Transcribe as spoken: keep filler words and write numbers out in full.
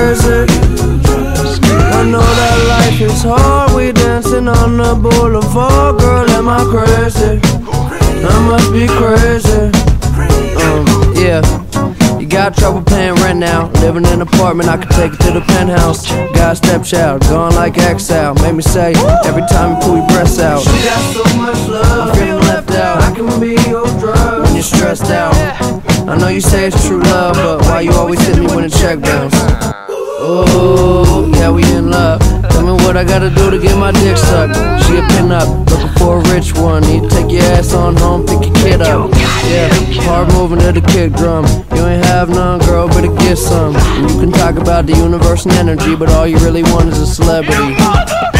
crazy. I know that life is hard. We dancing on the boulevard. Girl, am I crazy? I must be crazy. Um, yeah. You got trouble paying rent now. Living in an apartment, I could take it to the penthouse. Got a stepchild, gone like exile. Made me say, every time you pull your breasts out. She got so much love, I'm feeling left out. I can be your drug when you're stressed out. I know you say it's true love, but why you always hit me when the check bounce? Oh, yeah, we in love. Tell me what I gotta do to get my dick sucked. She a pin up, looking for a rich one. Need to take your ass on home, pick your kid up. Yeah, hard moving to the kick drum. You ain't have none, girl, better get some. And you can talk about the universe and energy, but all you really want is a celebrity.